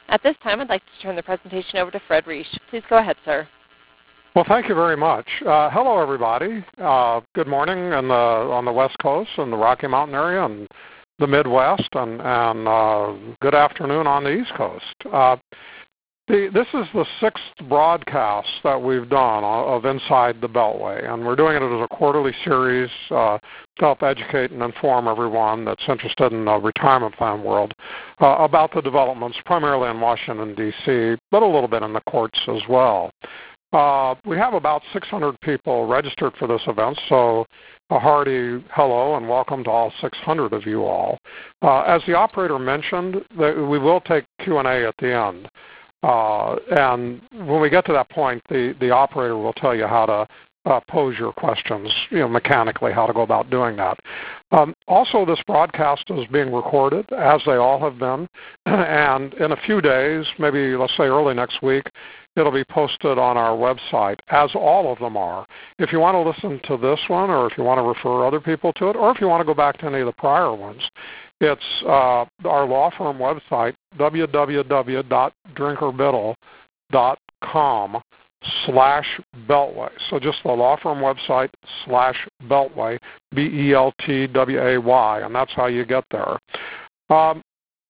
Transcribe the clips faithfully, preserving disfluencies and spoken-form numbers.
At this time, I'd like to turn the presentation over to Fred Reish. Please go ahead, sir. Well, thank you very much. Uh, hello, everybody. Uh, good morning in the, on the West Coast and the Rocky Mountain area and the Midwest, and, and uh, good afternoon on the East Coast. Uh, the, this is the sixth broadcast that we've done of Inside the Beltway, and we're doing it as a quarterly series uh, to help educate and inform everyone that's interested in the retirement plan world uh, about the developments primarily in Washington, D C, but a little bit in the courts as well. Uh, we have about six hundred people registered for this event, so a hearty hello and welcome to all six hundred of you all. Uh, as the operator mentioned, we will take Q and A at the end. Uh, and when we get to that point, the, the operator will tell you how to uh, pose your questions, you know, mechanically, how to go about doing that. Um, also, this broadcast is being recorded, as they all have been, and in a few days, maybe let's say early next week, it'll be posted on our website, as all of them are. If you want to listen to this one, or if you want to refer other people to it, or if you want to go back to any of the prior ones, it's uh, our law firm website, w w w dot drinker biddle dot com slash beltway. So just the law firm website slash beltway, B E L T W A Y, and that's how you get there. Um,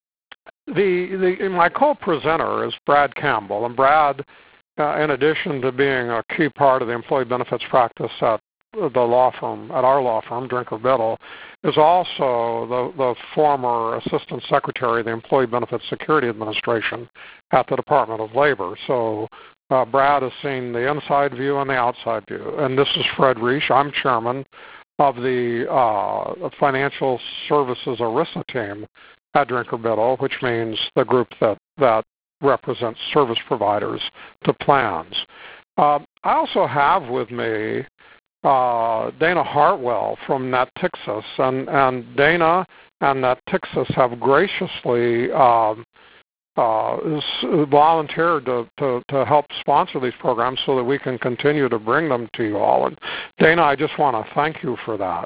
The, the, my co-presenter is Brad Campbell, and Brad, uh, in addition to being a key part of the employee benefits practice at the law firm, at our law firm, Drinker Biddle, is also the, the former Assistant Secretary of the Employee Benefits Security Administration at the Department of Labor. So uh, Brad has seen the inside view and the outside view. And this is Fred Reish. I'm chairman of the uh, Financial Services ERISA team at Drinker Biddle, which means the group that, that represents service providers to plans. Uh, I also have with me uh, Dana Hartwell from Natixis, and, and Dana and Natixis have graciously um, uh, volunteered to, to, to help sponsor these programs so that we can continue to bring them to you all. And Dana, I just want to thank you for that.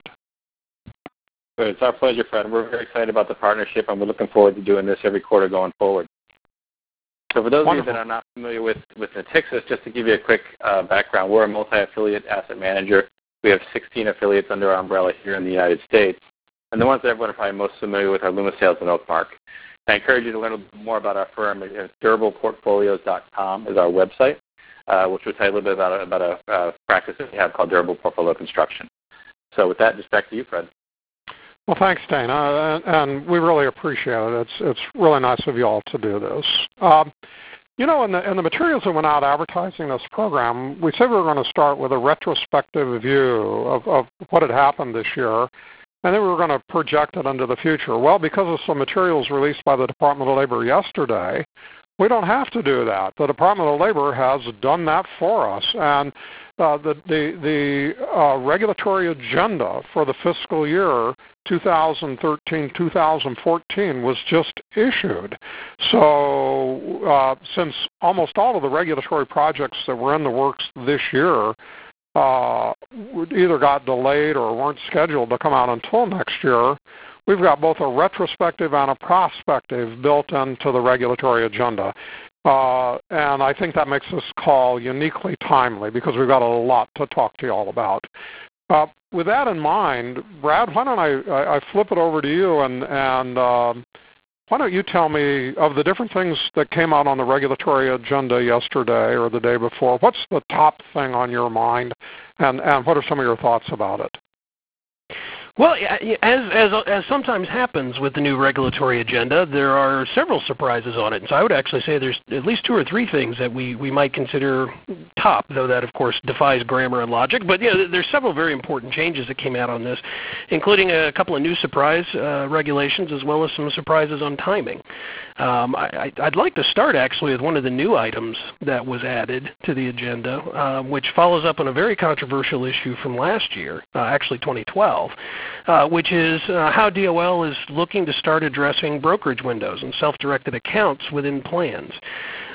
It's our pleasure, Fred. We're very excited about the partnership, and we're looking forward to doing this every quarter going forward. So for those Wonderful. of you that are not familiar with, with Natixis, just to give you a quick uh, background, we're a multi-affiliate asset manager. We have sixteen affiliates under our umbrella here in the United States. And the ones that everyone are probably most familiar with are Luma Sales and Oakmark. I encourage you to learn a little bit more about our firm. durable portfolios dot com is our website, uh, which will tell you a little bit about a, about a uh, practice that we have called Durable Portfolio Construction. So with that, just back to you, Fred. Well, thanks, Dana, and, and we really appreciate it. It's it's really nice of you all to do this. Um, you know, in the, in the materials that went out advertising this program, we said we were going to start with a retrospective view of, of what had happened this year, and then we were going to project it into the future. Well, because of some materials released by the Department of Labor yesterday, we don't have to do that. The Department of Labor has done that for us, and uh, the the, the uh, regulatory agenda for the fiscal year two thousand thirteen two thousand fourteen was just issued. So uh, since almost all of the regulatory projects that were in the works this year uh, either got delayed or weren't scheduled to come out until next year, we've got both a retrospective and a prospective built into the regulatory agenda. Uh, and I think that makes this call uniquely timely because we've got a lot to talk to you all about. Uh, with that in mind, Brad, why don't I, I, I flip it over to you, and, and uh, why don't you tell me of the different things that came out on the regulatory agenda yesterday or the day before, what's the top thing on your mind, and, and what are some of your thoughts about it? Well, as, as as sometimes happens with the new regulatory agenda, there are several surprises on it. And so I would actually say there's at least two or three things that we, we might consider top, though that, of course, defies grammar and logic. But, yeah, there's several very important changes that came out on this, including a couple of new surprise uh, regulations as well as some surprises on timing. Um, I, I'd like to start, actually, with one of the new items that was added to the agenda, uh, which follows up on a very controversial issue from last year, uh, actually twenty twelve. Uh, which is uh, how D O L is looking to start addressing brokerage windows and self-directed accounts within plans.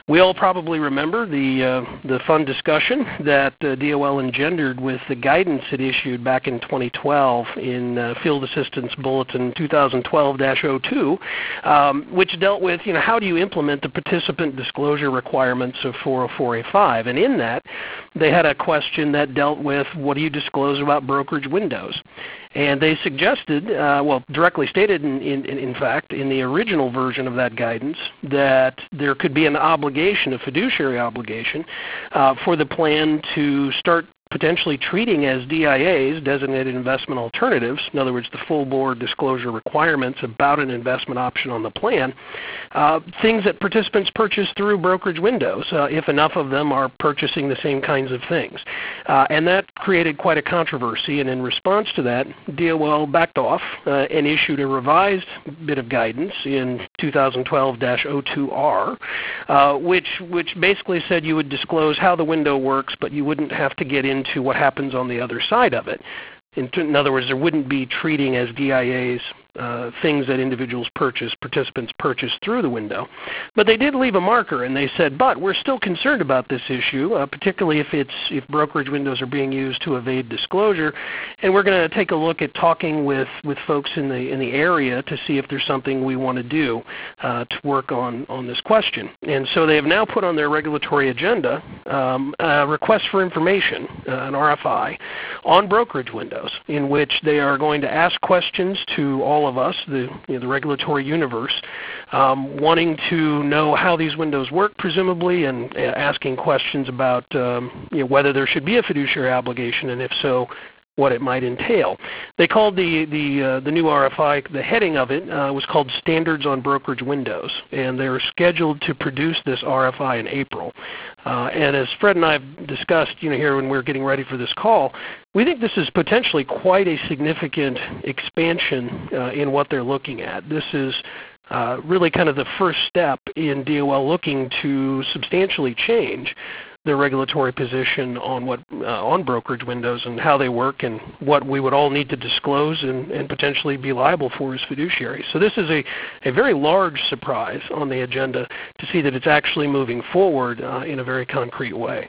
We all probably remember the uh, the fun discussion that uh, D O L engendered with the guidance it issued back in twenty twelve in uh, Field Assistance Bulletin twenty twelve dash oh two, um, which dealt with, you know, how do you implement the participant disclosure requirements of four oh four A five. And in that, they had a question that dealt with what do you disclose about brokerage windows. And they suggested, uh, well, directly stated in, in, in fact, in the original version of that guidance, that there could be an obligation, a fiduciary obligation, uh, for the plan to start potentially treating as D I As, designated investment alternatives, in other words, the full board disclosure requirements about an investment option on the plan, uh, things that participants purchase through brokerage windows, uh, if enough of them are purchasing the same kinds of things. Uh, and that created quite a controversy, and in response to that, D O L backed off uh, and issued a revised bit of guidance in twenty twelve dash oh two R, uh, which, which basically said you would disclose how the window works, but you wouldn't have to get in to what happens on the other side of it. In, in other words, there wouldn't be treating as D I As uh, things that individuals purchase, participants purchase through the window. But they did leave a marker, and they said, but we're still concerned about this issue, uh, particularly if it's if brokerage windows are being used to evade disclosure, and we're going to take a look at talking with, with folks in the in the area to see if there's something we want to do uh, to work on, on this question. And so they have now put on their regulatory agenda um, a request for information, uh, an R F I, on brokerage windows, in which they are going to ask questions to all of us, the, you know, the regulatory universe, um, wanting to know how these windows work, presumably, and uh, asking questions about um, you know, whether there should be a fiduciary obligation, and if so, what it might entail. They called the the uh, the new R F I, the heading of it uh, was called Standards on Brokerage Windows, and they're scheduled to produce this R F I in April. Uh, and as Fred and I have discussed, you know, here when we're getting ready for this call, we think this is potentially quite a significant expansion uh, in what they're looking at. This is uh, really kind of the first step in D O L looking to substantially change the regulatory position on what uh, on brokerage windows and how they work and what we would all need to disclose and, and potentially be liable for as fiduciaries. So this is a, a very large surprise on the agenda to see that it's actually moving forward uh, in a very concrete way.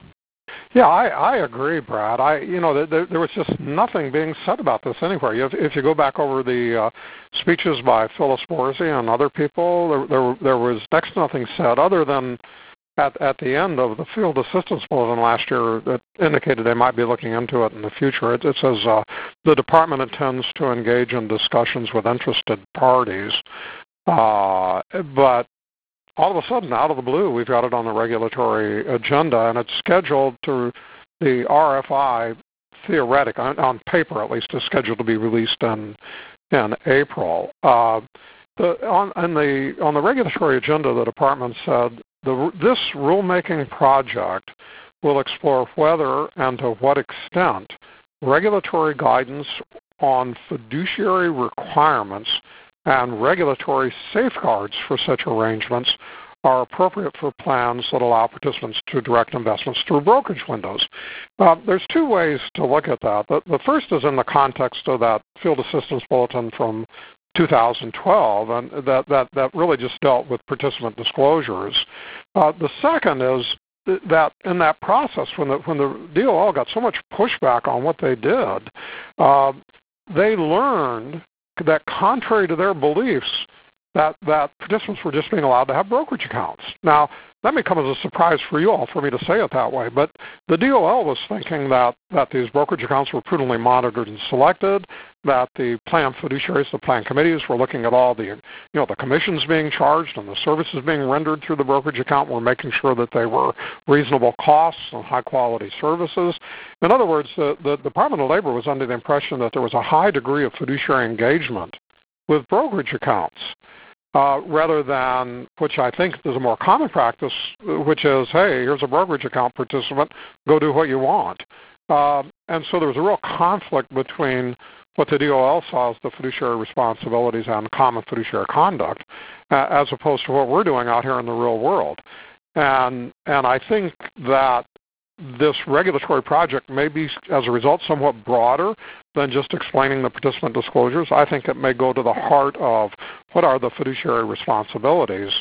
Yeah, I, I agree, Brad. I, you know, there, there was just nothing being said about this anywhere. If, if you go back over the uh, speeches by Phyllis Borsey and other people, there, there, there was next to nothing said other than At, at the end of the Field Assistance Bulletin last year that indicated they might be looking into it in the future. It, it says uh, the department intends to engage in discussions with interested parties, uh, but all of a sudden, out of the blue, we've got it on the regulatory agenda, and it's scheduled to, the R F I, theoretic, on, on paper at least, is scheduled to be released in, in April. Uh, the, on, on, the, on the regulatory agenda, the department said, The, this rulemaking project will explore whether and to what extent regulatory guidance on fiduciary requirements and regulatory safeguards for such arrangements are appropriate for plans that allow participants to direct investments through brokerage windows. Uh, there's two ways to look at that. The, the first is in the context of that Field Assistance Bulletin from two thousand twelve, and that, that, that really just dealt with participant disclosures. Uh, the second is that in that process, when the, when the D O L got so much pushback on what they did, uh, they learned that contrary to their beliefs, that, that participants were just being allowed to have brokerage accounts. Now, that may come as a surprise for you all for me to say it that way, but the D O L was thinking that, that these brokerage accounts were prudently monitored and selected, that the plan fiduciaries, the plan committees were looking at all the, you know, the commissions being charged and the services being rendered through the brokerage account, were making sure that they were reasonable costs and high-quality services. In other words, the, the Department of Labor was under the impression that there was a high degree of fiduciary engagement with brokerage accounts. Uh, rather than, which I think is a more common practice, which is, hey, here's a brokerage account participant, go do what you want. Uh, and so there was a real conflict between what the D O L saw as the fiduciary responsibilities and common fiduciary conduct, uh, as opposed to what we're doing out here in the real world. And, and I think that this regulatory project may be, as a result, somewhat broader than just explaining the participant disclosures. I think it may go to the heart of what are the fiduciary responsibilities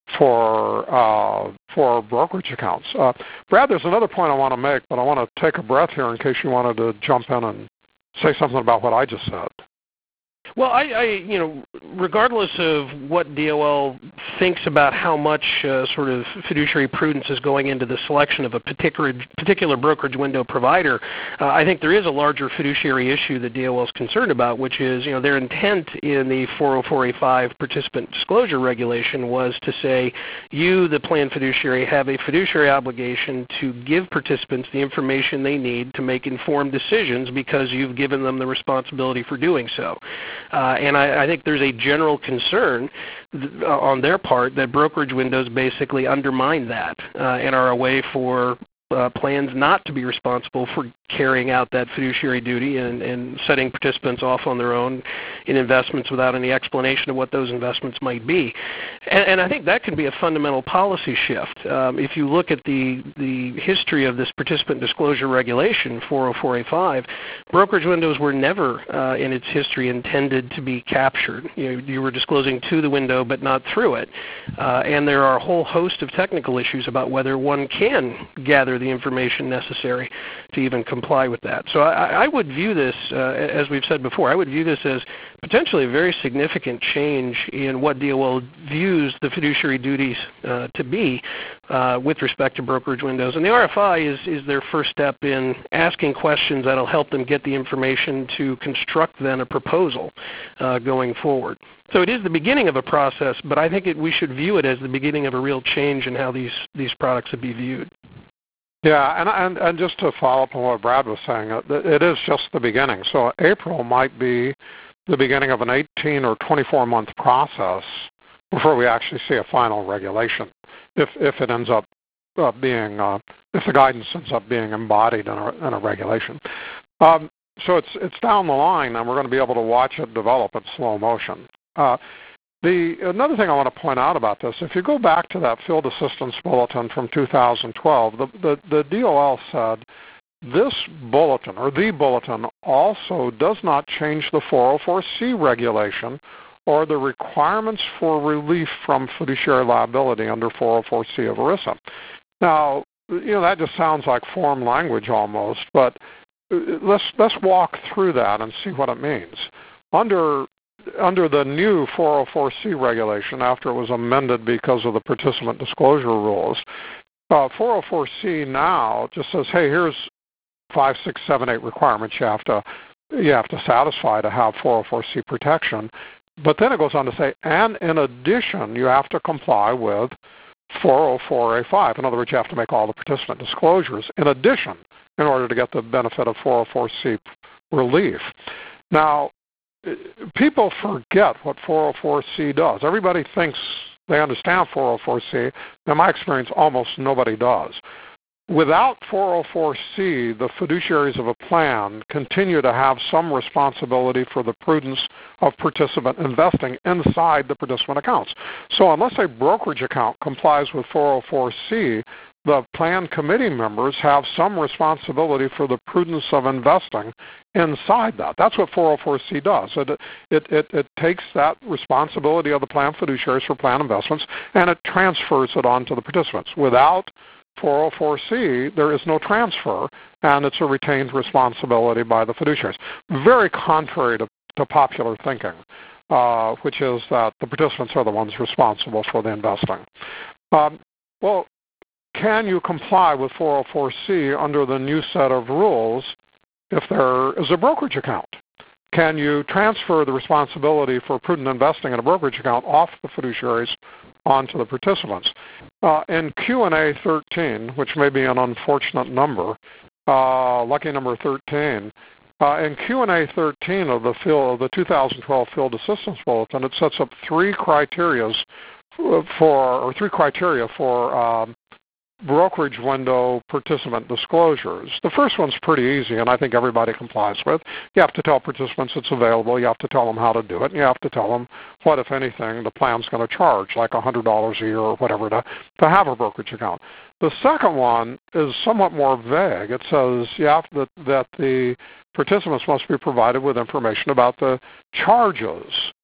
for uh, for brokerage accounts. Uh, Brad, there's another point I want to make, but I want to take a breath here in case you wanted to jump in and say something about what I just said. Well, I, I, you know, regardless of what D O L thinks about how much uh, sort of fiduciary prudence is going into the selection of a particular particular brokerage window provider, uh, I think there is a larger fiduciary issue that D O L is concerned about, which is, you know, their intent in the four oh four A five participant disclosure regulation was to say, you, the plan fiduciary, have a fiduciary obligation to give participants the information they need to make informed decisions because you've given them the responsibility for doing so. Uh, and I, I think there's a general concern th- uh, on their part that brokerage windows basically undermine that uh, and are a way for uh, plans not to be responsible for carrying out that fiduciary duty and, and setting participants off on their own in investments without any explanation of what those investments might be. And, and I think that can be a fundamental policy shift. Um, if you look at the, the history of this participant disclosure regulation, four oh four A five, brokerage windows were never uh, in its history intended to be captured. You know, you were disclosing to the window but not through it. Uh, and there are a whole host of technical issues about whether one can gather the information necessary to even comply with that. So I, I would view this, uh, as we've said before, I would view this as potentially a very significant change in what D O L views the fiduciary duties uh, to be uh, with respect to brokerage windows. And the R F I is, is their first step in asking questions that will help them get the information to construct then a proposal uh, going forward. So it is the beginning of a process, but I think it, we should view it as the beginning of a real change in how these, these products would be viewed. Yeah, and, and and just to follow up on what Brad was saying, it is just the beginning. So April might be the beginning of an eighteen or twenty-four month process before we actually see a final regulation, if if it ends up uh, being, uh, if the guidance ends up being embodied in a, in a regulation. Um, so it's it's down the line, and we're going to be able to watch it develop in slow motion. Uh, The, another thing I want to point out about this, if you go back to that Field Assistance Bulletin from two thousand twelve, the, the, the D O L said this bulletin, or the bulletin, also does not change the four oh four C regulation or the requirements for relief from fiduciary liability under four oh four C of ERISA. Now, you know, that just sounds like form language almost, but let's, let's walk through that and see what it means. Under Under the new four oh four C regulation, after it was amended because of the participant disclosure rules, uh, four oh four C now just says, hey, here's five, six, seven, eight requirements you have to you have to satisfy to have four oh four C protection. But then it goes on to say, and in addition, you have to comply with four oh four A five. In other words, you have to make all the participant disclosures in addition in order to get the benefit of four oh four C relief. Now, people forget what four oh four C does. Everybody thinks they understand four oh four C. In my experience, almost nobody does. Without four oh four C, the fiduciaries of a plan continue to have some responsibility for the prudence of participant investing inside the participant accounts. So unless a brokerage account complies with four oh four C, the plan committee members have some responsibility for the prudence of investing inside that. That's what four oh four C does. It, it, it, it takes that responsibility of the plan fiduciaries for plan investments and it transfers it on to the participants. Without four oh four C, there is no transfer, and it's a retained responsibility by the fiduciaries. Very contrary to, to popular thinking, uh, which is that the participants are the ones responsible for the investing. Um, well, can you comply with four oh four C under the new set of rules if there is a brokerage account? Can you transfer the responsibility for prudent investing in a brokerage account off the fiduciaries onto the participants? Uh, in Q and A thirteen, which may be an unfortunate number, uh, lucky number thirteen, uh, in Q and A thirteen of the, field, of the two thousand twelve Field Assistance Bulletin, it sets up three criteria for, or three criteria for um, brokerage window participant disclosures. The first one's pretty easy, and I think everybody complies with. You have to tell participants it's available. You have to tell them how to do it. And you have to tell them what, if anything, the plan's going to charge, like one hundred dollars a year or whatever, to, to have a brokerage account. The second one is somewhat more vague. It says you have to, that the participants must be provided with information about the charges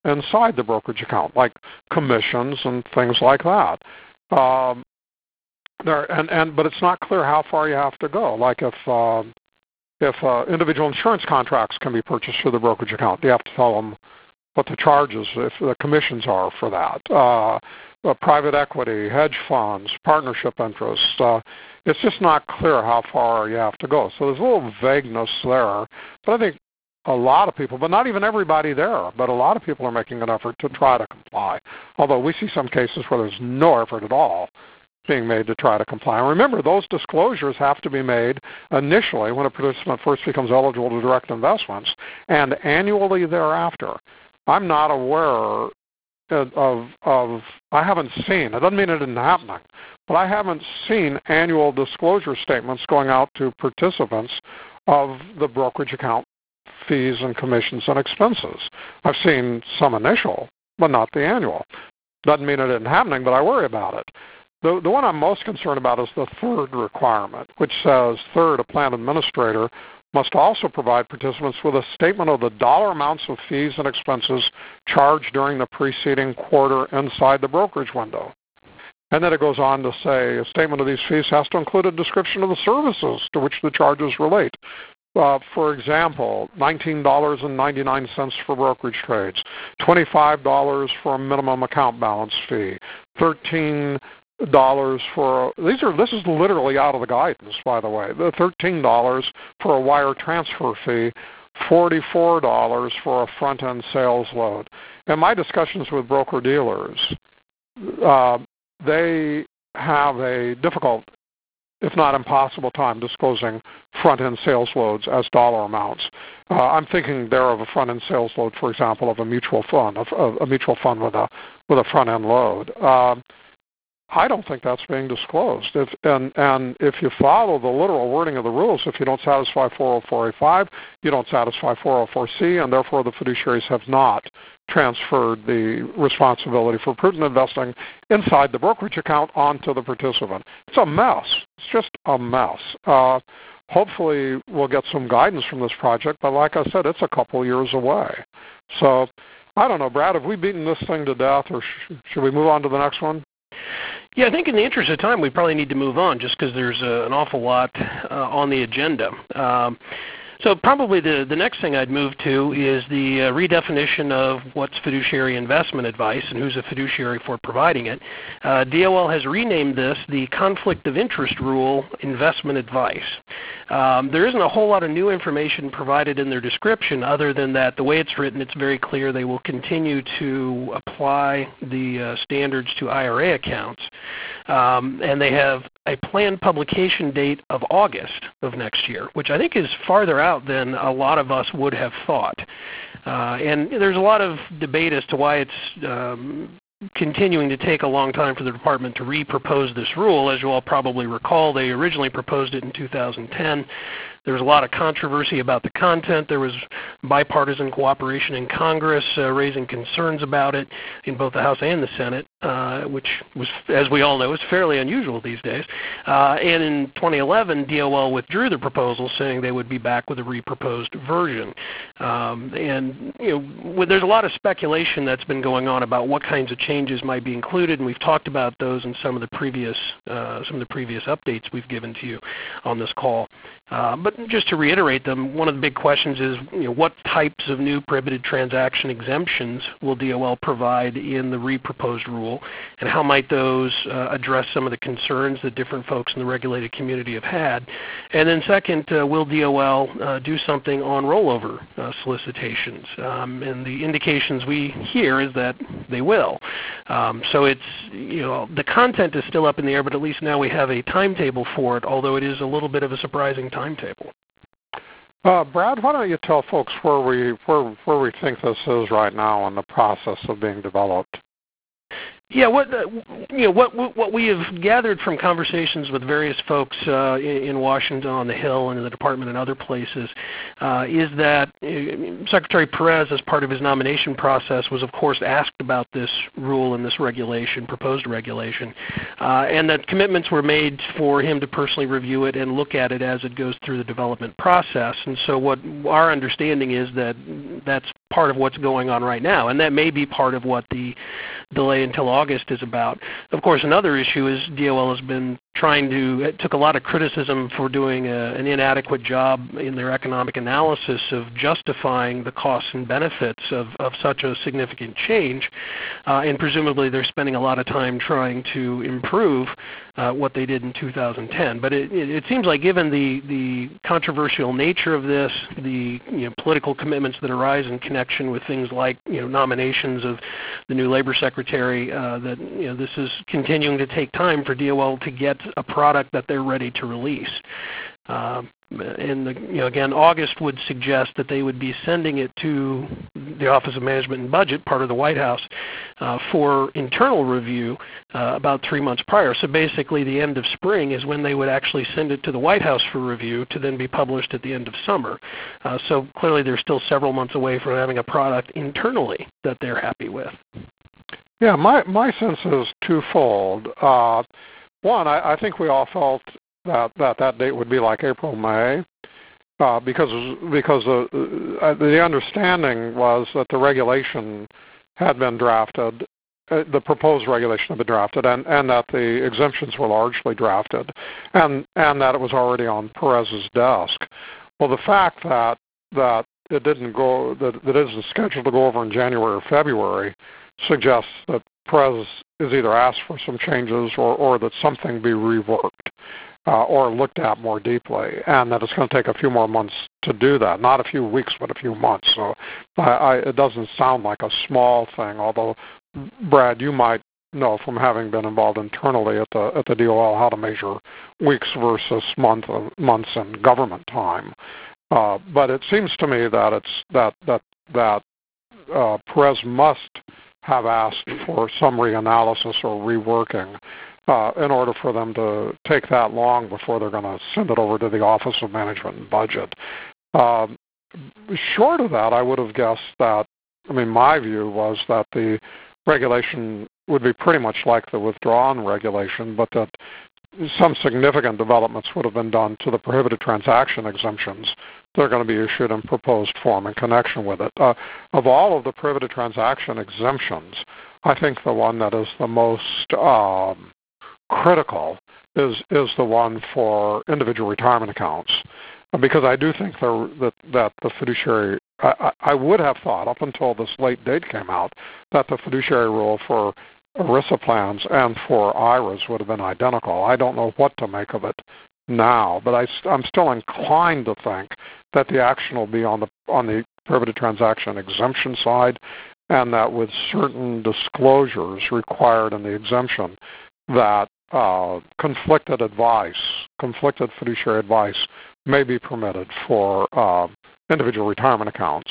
inside the brokerage account, like commissions and things like that. Um, there and, and but it's not clear how far you have to go. Like if uh, if uh, individual insurance contracts can be purchased through the brokerage account, you have to tell them what the charges, if the commissions are for that. Uh, uh, private equity, hedge funds, partnership interests. Uh, it's just not clear how far you have to go. So there's a little vagueness there. But I think a lot of people, but not even everybody there, but a lot of people are making an effort to try to comply. Although we see some cases where there's no effort at all being made to try to comply. And remember, those disclosures have to be made initially when a participant first becomes eligible to direct investments and annually thereafter. I'm not aware of, of, I haven't seen, it doesn't mean it isn't happening, but I haven't seen annual disclosure statements going out to participants of the brokerage account fees and commissions and expenses. I've seen some initial, but not the annual. Doesn't mean it isn't happening, but I worry about it. The, the one I'm most concerned about is the third requirement, which says, third, a plan administrator must also provide participants with a statement of the dollar amounts of fees and expenses charged during the preceding quarter inside the brokerage window. And then it goes on to say a statement of these fees has to include a description of the services to which the charges relate. Uh, for example, nineteen dollars and ninety-nine cents for brokerage trades, twenty-five dollars for a minimum account balance fee, thirteen dollars for these are this is literally out of the guidance, by the way. The thirteen dollars for a wire transfer fee, forty-four dollars for a front-end sales load. In my discussions with broker dealers, uh, they have a difficult, if not impossible, time disclosing front-end sales loads as dollar amounts. Uh, I'm thinking there of a front-end sales load, for example, of a mutual fund, a, a mutual fund with a with a front-end load. Uh, I don't think that's being disclosed. If, and, and if you follow the literal wording of the rules, if you don't satisfy four oh four A five, you don't satisfy four oh four C, and therefore the fiduciaries have not transferred the responsibility for prudent investing inside the brokerage account onto the participant. It's a mess. It's just a mess. Uh, hopefully we'll get some guidance from this project, but like I said, it's a couple years away. So I don't know, Brad, have we beaten this thing to death, or sh- should we move on to the next one? Yeah, I think in the interest of time, we probably need to move on just because there's uh, an awful lot uh, on the agenda. Um, so probably the, the next thing I'd move to is the uh, redefinition of what's fiduciary investment advice and who's a fiduciary for providing it. Uh, D O L has renamed this the Conflict of Interest Rule Investment Advice. Um, there isn't a whole lot of new information provided in their description other than that the way it's written, it's very clear they will continue to apply the uh, standards to I R A accounts. Um, and they have a planned publication date of August of next year, which I think is farther out than a lot of us would have thought. Uh, and there's a lot of debate as to why it's um, continuing to take a long time for the department to re-propose this rule. As you all probably recall, they originally proposed it in two thousand ten. There was a lot of controversy about the content. There was bipartisan cooperation in Congress uh, raising concerns about it in both the House and the Senate, uh, which was, as we all know, is fairly unusual these days. Uh, and in twenty eleven, D O L withdrew the proposal, saying they would be back with a re-proposed version. Um, and you know, there's a lot of speculation that's been going on about what kinds of changes might be included, and we've talked about those in some of the previous uh, some of the previous updates we've given to you on this call. Uh, but just to reiterate them, one of the big questions is, you know, what types of new prohibited transaction exemptions will D O L provide in the re-proposed rule, and how might those uh, address some of the concerns that different folks in the regulated community have had? And then second, uh, will D O L uh, do something on rollover uh, solicitations? Um, and the indications we hear is that they will. Um, so it's, you know, the content is still up in the air, but at least now we have a timetable for it, although it is a little bit of a surprising timetable. Uh, Brad, why don't you tell folks where we where where we think this is right now in the process of being developed? Yeah, what uh, you know, what what we have gathered from conversations with various folks uh, in, in Washington on the Hill and in the department and other places uh, is that uh, Secretary Perez, as part of his nomination process, was of course asked about this rule and this regulation, proposed regulation, uh, and that commitments were made for him to personally review it and look at it as it goes through the development process. And so, what our understanding is that that's part of what's going on right now, and that may be part of what the delay until August is about. Of course, another issue is D O L has been trying to, it took a lot of criticism for doing a, an inadequate job in their economic analysis of justifying the costs and benefits of, of such a significant change, uh, and presumably they're spending a lot of time trying to improve uh, what they did in two thousand ten. But it, it, it seems like given the, the controversial nature of this, the you know, political commitments that arise in connection with things like you know, nominations of the new labor secretary, uh, that you know, this is continuing to take time for D O L to get a product that they're ready to release. Um, and the, you know, again, August would suggest that they would be sending it to the Office of Management and Budget, part of the White House, uh, for internal review uh, about three months prior. So basically the end of spring is when they would actually send it to the White House for review to then be published at the end of summer. Uh, so clearly they're still several months away from having a product internally that they're happy with. Yeah, my, my sense is twofold. Uh, one, I, I think we all felt that that, that date would be like April, May, uh, because because uh, the understanding was that the regulation had been drafted, uh, the proposed regulation had been drafted, and, and that the exemptions were largely drafted, and, and that it was already on Perez's desk. Well, the fact that that it didn't go, that, that it isn't scheduled to go over in January or February, suggests that Perez is either asked for some changes or, or that something be reworked uh, or looked at more deeply, and that it's going to take a few more months to do that. Not a few weeks, but a few months. So I, I, it doesn't sound like a small thing, although, Brad, you might know from having been involved internally at the at the D O L how to measure weeks versus month, months in government time. Uh, but it seems to me that it's that that that uh, Perez must have asked for some reanalysis or reworking uh, in order for them to take that long before they're going to send it over to the Office of Management and Budget. Um, short of that, I would have guessed that, I mean, my view was that the regulation would be pretty much like the withdrawn regulation, but that some significant developments would have been done to the prohibited transaction exemptions that are going to be issued in proposed form in connection with it. Uh, of all of the prohibited transaction exemptions, I think the one that is the most um, critical is is the one for individual retirement accounts, because I do think there, that that the fiduciary, I, I would have thought up until this late date came out that the fiduciary rule for ERISA plans and for I R As would have been identical. I don't know what to make of it now, but I, I'm still inclined to think that the action will be on the on the prohibited transaction exemption side, and that with certain disclosures required in the exemption, that uh, conflicted advice, conflicted fiduciary advice may be permitted for uh, individual retirement accounts.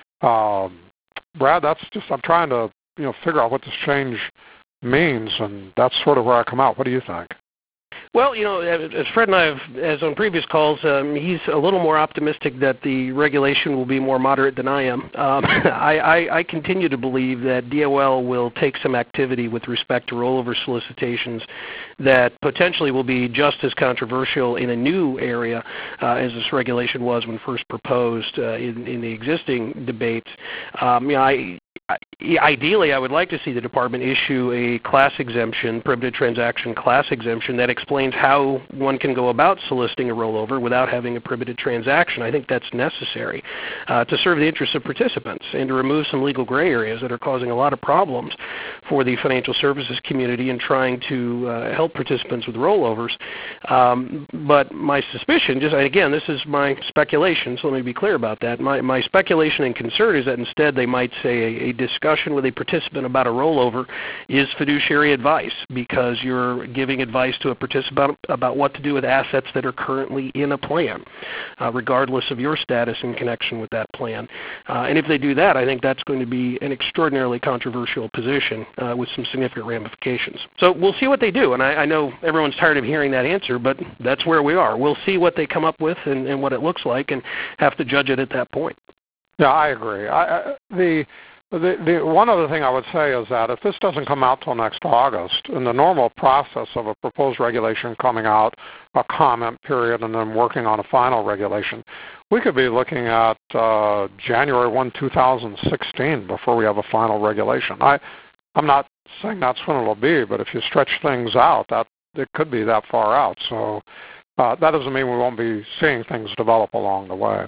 Um, Brad, that's just, I'm trying to you know figure out what this change means, and that's sort of where I come out. What do you think? Well, you know, as Fred and I have, as on previous calls, um, he's a little more optimistic that the regulation will be more moderate than I am. Um, I, I, I continue to believe that D O L will take some activity with respect to rollover solicitations that potentially will be just as controversial in a new area uh, as this regulation was when first proposed uh, in, in the existing debates. Um, you know, I, Ideally, I would like to see the department issue a class exemption, prohibited transaction class exemption, that explains how one can go about soliciting a rollover without having a prohibited transaction. I think that's necessary uh, to serve the interests of participants and to remove some legal gray areas that are causing a lot of problems for the financial services community in trying to uh, help participants with rollovers. Um, but my suspicion, just again, this is my speculation, so let me be clear about that. My, my speculation and concern is that instead they might say a, a discussion with a participant about a rollover is fiduciary advice, because you're giving advice to a participant about what to do with assets that are currently in a plan, uh, regardless of your status in connection with that plan. Uh, and if they do that, I think that's going to be an extraordinarily controversial position uh, with some significant ramifications. So we'll see what they do, and I, I know everyone's tired of hearing that answer, but that's where we are. We'll see what they come up with and, and what it looks like, and have to judge it at that point. Yeah, I agree. I, I, the The, the, one other thing I would say is that if this doesn't come out till next August, in the normal process of a proposed regulation coming out, a comment period, and then working on a final regulation, we could be looking at uh, January first, two thousand sixteen before we have a final regulation. I, I'm not saying that's when it'll be, but if you stretch things out, that it could be that far out. So uh, that doesn't mean we won't be seeing things develop along the way.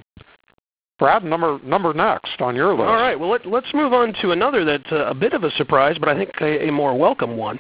Brad, number number next on your list. All right. Well, let, let's move on to another that's uh, a bit of a surprise, but I think a, a more welcome one,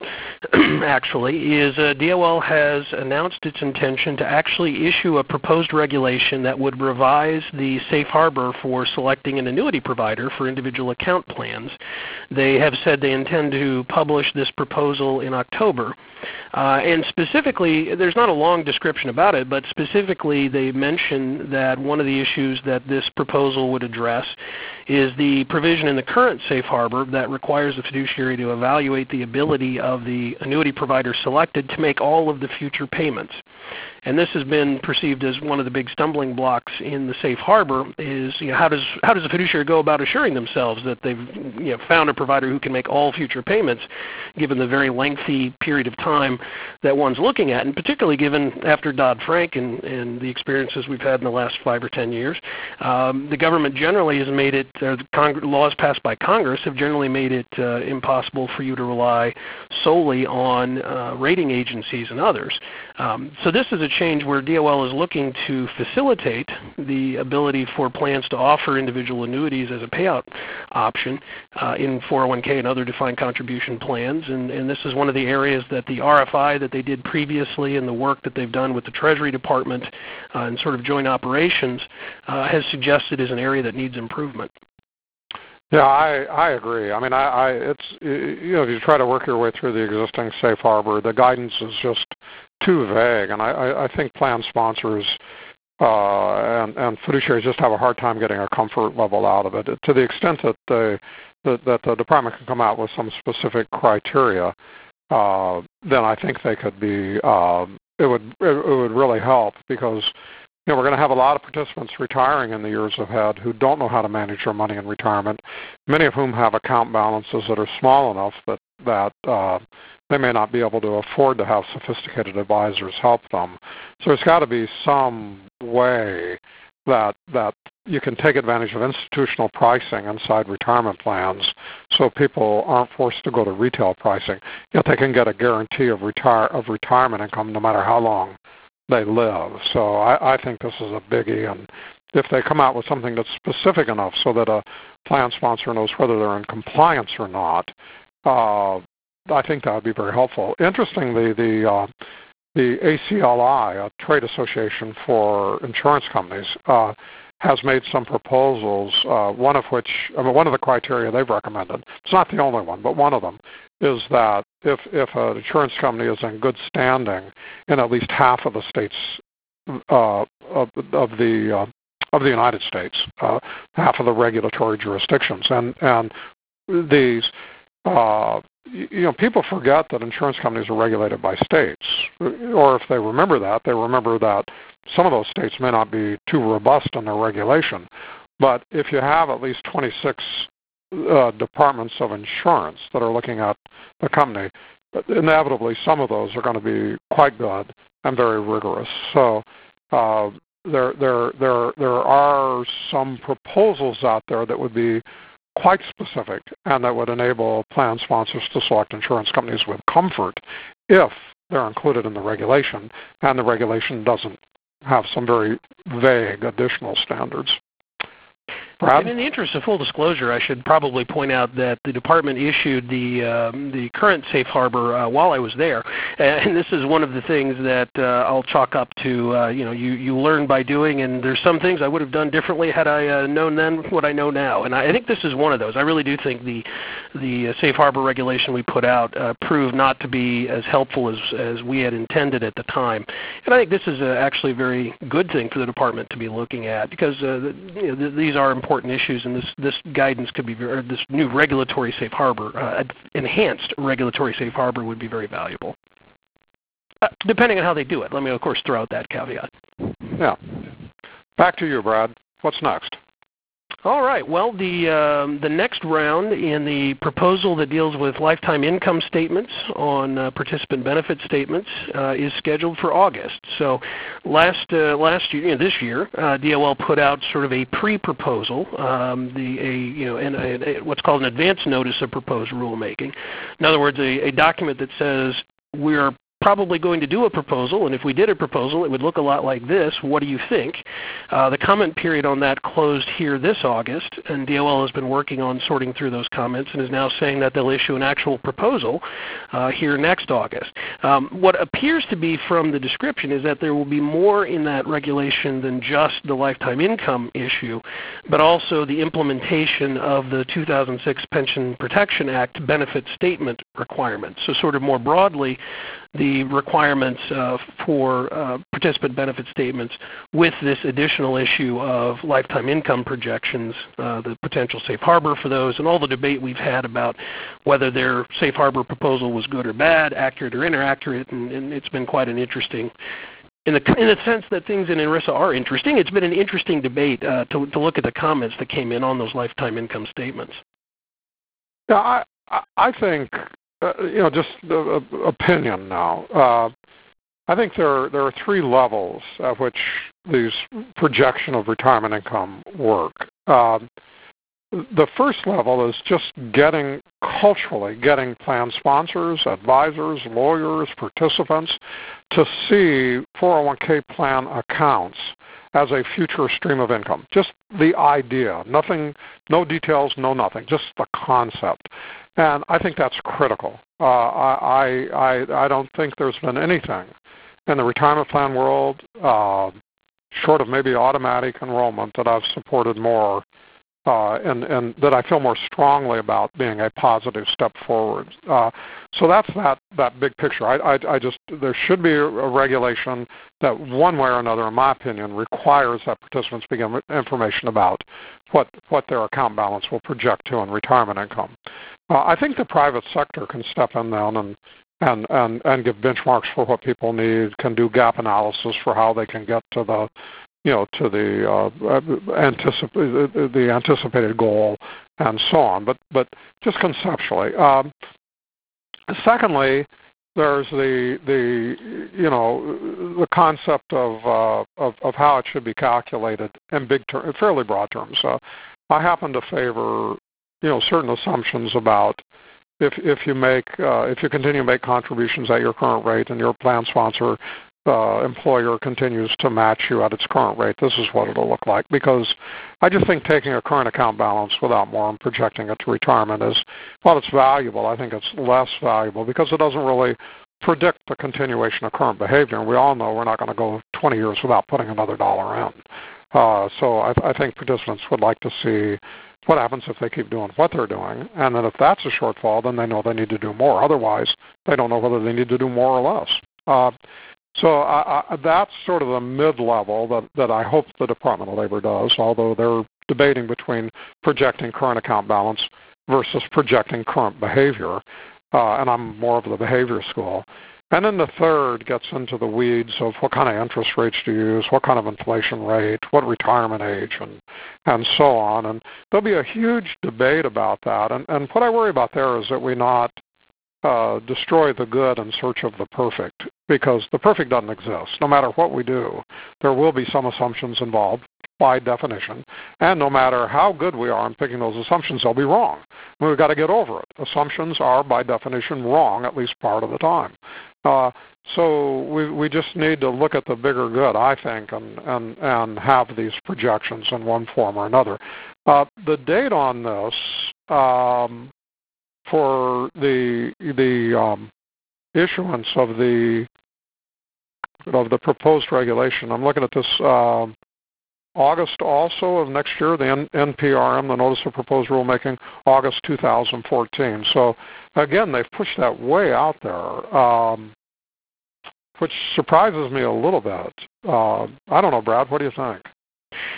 actually, is uh, D O L has announced its intention to actually issue a proposed regulation that would revise the safe harbor for selecting an annuity provider for individual account plans. They have said they intend to publish this proposal in October. Uh, and specifically, there's not a long description about it, but specifically they mention that one of the issues that this proposal would address is the provision in the current safe harbor that requires the fiduciary to evaluate the ability of the annuity provider selected to make all of the future payments. And this has been perceived as one of the big stumbling blocks in the safe harbor is, you know, how does how does a fiduciary go about assuring themselves that they've you know, found a provider who can make all future payments, given the very lengthy period of time that one's looking at, and particularly given after Dodd-Frank and, and the experiences we've had in the last five or ten years, um, the government generally has made it, or the Cong- laws passed by Congress have generally made it uh, impossible for you to rely solely on uh, rating agencies and others. Um, so this is a change where D O L is looking to facilitate the ability for plans to offer individual annuities as a payout option uh, in four oh one k and other defined contribution plans. And, and this is one of the areas that the R F I that they did previously and the work that they've done with the Treasury Department uh, and sort of joint operations uh, has suggested is an area that needs improvement. Yeah, I, I agree. I mean, I, I it's you know, if you try to work your way through the existing safe harbor, the guidance is just too vague, and I, I think plan sponsors uh, and, and fiduciaries just have a hard time getting a comfort level out of it. To the extent that they that, that the department can come out with some specific criteria, uh, then I think they could be. Uh, it would it, it would really help because. You know, we're going to have a lot of participants retiring in the years ahead who don't know how to manage their money in retirement, many of whom have account balances that are small enough that, that uh, they may not be able to afford to have sophisticated advisors help them. So there's got to be some way that, that you can take advantage of institutional pricing inside retirement plans so people aren't forced to go to retail pricing. Yet they can get a guarantee of, retire, of retirement income no matter how long they live. So I, I think this is a biggie, and if they come out with something that's specific enough so that a plan sponsor knows whether they're in compliance or not, uh, I think that would be very helpful. Interestingly, the uh, the A C L I, a trade association for insurance companies, uh, has made some proposals, uh, one of which, I mean, one of the criteria they've recommended, it's not the only one, but one of them, is that if, if an insurance company is in good standing in at least half of the states uh, of, of the uh, of the United States, uh, half of the regulatory jurisdictions, and and these, uh, you know, people forget that insurance companies are regulated by states, or if they remember that, they remember that some of those states may not be too robust in their regulation. But if you have at least twenty-six uh, departments of insurance that are looking at the company, inevitably some of those are going to be quite good and very rigorous. So uh, there, there, there, there are some proposals out there that would be quite specific and that would enable plan sponsors to select insurance companies with comfort if they're included in the regulation and the regulation doesn't have some very vague additional standards. Brad? And in the interest of full disclosure, I should probably point out that the department issued the um, the current safe harbor uh, while I was there, and this is one of the things that uh, I'll chalk up to uh, you know you you learn by doing, and there's some things I would have done differently had I uh, known then what I know now, and I think this is one of those. I really do think the the safe harbor regulation we put out uh, proved not to be as helpful as as we had intended at the time, and I think this is uh, actually a very good thing for the department to be looking at because uh, the, you know, th- these are important. Important issues, and this this guidance could be very, or this new regulatory safe harbor, uh, enhanced regulatory safe harbor, would be very valuable. Uh, depending on how they do it. Let me, of course, throw out that caveat. Yeah. Back to you, Brad. What's next? All right. Well, the um, the next round in the proposal that deals with lifetime income statements on uh, participant benefit statements uh, is scheduled for August. So, last uh, last year, you know, this year, uh, D O L put out sort of a pre-proposal, um, the a you know, and a, a, what's called an advance notice of proposed rulemaking. In other words, a, a document that says we're probably going to do a proposal, and if we did a proposal, it would look a lot like this. What do you think? Uh, the comment period on that closed here this August, and D O L has been working on sorting through those comments and is now saying that they'll issue an actual proposal uh, here next August. Um, what appears to be from the description is that there will be more in that regulation than just the lifetime income issue, but also the implementation of the two thousand six Pension Protection Act benefit statement requirements. So sort of more broadly, the requirements uh, for uh, participant benefit statements with this additional issue of lifetime income projections, uh, the potential safe harbor for those, and all the debate we've had about whether their safe harbor proposal was good or bad, accurate or inaccurate, and, and it's been quite an interesting, in the, in the sense that things in ERISA are interesting, it's been an interesting debate uh, to, to look at the comments that came in on those lifetime income statements. Yeah, I, I think... Uh, you know, just uh, opinion now. Uh, I think there there are three levels at which these projection of retirement income work. Uh, the first level is just getting, culturally, getting plan sponsors, advisors, lawyers, participants to see four oh one K plan accounts as a future stream of income. Just the idea, nothing, no details, no nothing, just the concept. And I think that's critical. Uh, I, I, I don't think there's been anything in the retirement plan world, uh, short of maybe automatic enrollment, that I've supported more uh, and, and that I feel more strongly about being a positive step forward. Uh, so that's that, that big picture. I, I, I just, there should be a, a regulation that one way or another, in my opinion, requires that participants be given information about what, what their account balance will project to in retirement income. Uh, I think the private sector can step in then and, and, and, and give benchmarks for what people need, can do gap analysis for how they can get to the, you know, to the uh, anticip- the anticipated goal and so on. But but just conceptually. Um, secondly, there's the the you know the concept of uh, of, of how it should be calculated in big ter- fairly broad terms. Uh, I happen to favor you know, certain assumptions about if if you make uh, if you continue to make contributions at your current rate and your plan sponsor uh, employer continues to match you at its current rate, this is what it'll look like. Because I just think taking a current account balance without more and projecting it to retirement is, while it's valuable, I think it's less valuable because it doesn't really predict the continuation of current behavior. And we all know we're not going to go twenty years without putting another dollar in. Uh, so I, I think participants would like to see what happens if they keep doing what they're doing, and then if that's a shortfall, then they know they need to do more. Otherwise, they don't know whether they need to do more or less. Uh, so I, I, that's sort of the mid-level that, that I hope the Department of Labor does, although they're debating between projecting current account balance versus projecting current behavior, uh, and I'm more of the behavior school. And then the third gets into the weeds of what kind of interest rates to use, what kind of inflation rate, what retirement age, and and so on. And there'll be a huge debate about that. And, and what I worry about there is that we not uh, destroy the good in search of the perfect, because the perfect doesn't exist. No matter what we do, there will be some assumptions involved by definition. And no matter how good we are in picking those assumptions, they'll be wrong. I mean, we've got to get over it. Assumptions are, by definition, wrong at least part of the time. Uh, so we we just need to look at the bigger good, I think, and, and, and have these projections in one form or another. Uh, the date on this um, for the the um, issuance of the of the proposed regulation, I'm looking at this uh, August also of next year, the N P R M, the Notice of Proposed Rulemaking, August two thousand fourteen. So again, they've pushed that way out there, um, which surprises me a little bit. Uh, I don't know, Brad, what do you think?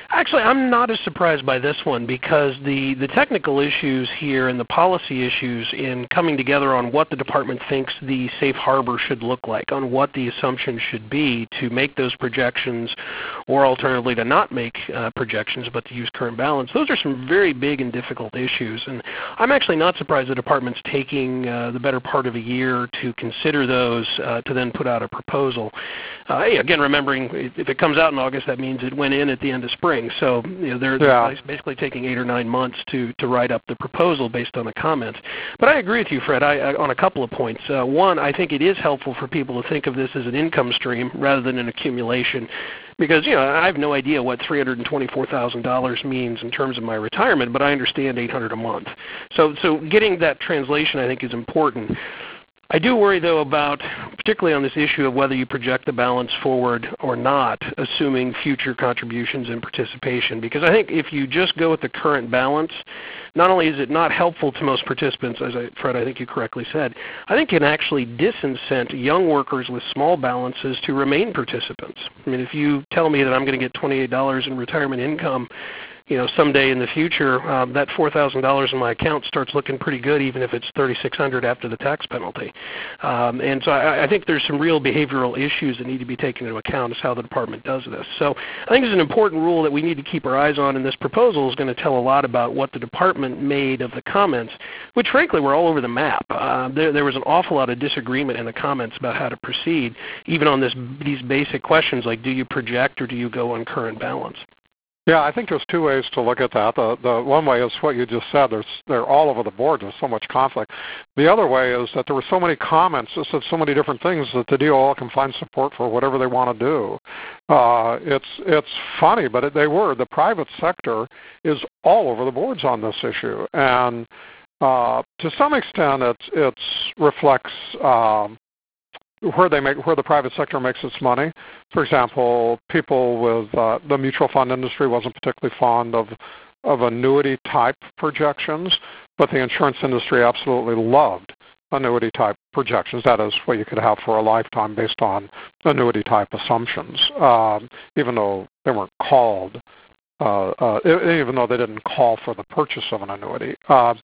Actually, I'm not as surprised by this one because the, the technical issues here and the policy issues in coming together on what the department thinks the safe harbor should look like, on what the assumption should be to make those projections, or alternatively to not make uh, projections but to use current balance, those are some very big and difficult issues. And I'm actually not surprised the department's taking uh, the better part of a year to consider those uh, to then put out a proposal. Uh, again, remembering if it comes out in August, that means it went in at the end of spring. So you know, they're, yeah. they're basically taking eight or nine months to, to write up the proposal based on the comments. But I agree with you, Fred, I, I, on a couple of points. Uh, one, I think it is helpful for people to think of this as an income stream rather than an accumulation. Because, you know, I have no idea what three hundred twenty-four thousand dollars means in terms of my retirement, but I understand eight hundred dollars a month. So, so getting that translation, I think, is important. I do worry, though, about, particularly on this issue of whether you project the balance forward or not, assuming future contributions and participation. Because I think if you just go with the current balance, not only is it not helpful to most participants, as I, Fred, I think you correctly said, I think it can actually disincent young workers with small balances to remain participants. I mean, if you tell me that I'm going to get twenty-eight dollars in retirement income, you know, someday in the future, um, that four thousand dollars in my account starts looking pretty good, even if it's thirty-six hundred dollars after the tax penalty. Um, and so I, I think there's some real behavioral issues that need to be taken into account as how the department does this. So I think it's an important rule that we need to keep our eyes on, and this proposal is going to tell a lot about what the department made of the comments, which frankly were all over the map. Uh, there, there was an awful lot of disagreement in the comments about how to proceed, even on this, these basic questions like do you project or do you go on current balance? Yeah, I think there's two ways to look at that. The, the one way is what you just said. There's, they're all over the board. There's so much conflict. The other way is that there were so many comments that said so many different things that the D O L can find support for whatever they want to do. Uh, it's, it's funny, but it, they were. The private sector is all over the boards on this issue. And uh, to some extent, it's, it's reflects um, where they make where the private sector makes its money. For example, people with uh, the mutual fund industry wasn't particularly fond of of annuity type projections, but the insurance industry absolutely loved annuity type projections. That is what you could have for a lifetime based on annuity type assumptions, um, even though they weren't called, uh, uh, even though they didn't call for the purchase of an annuity. Uh,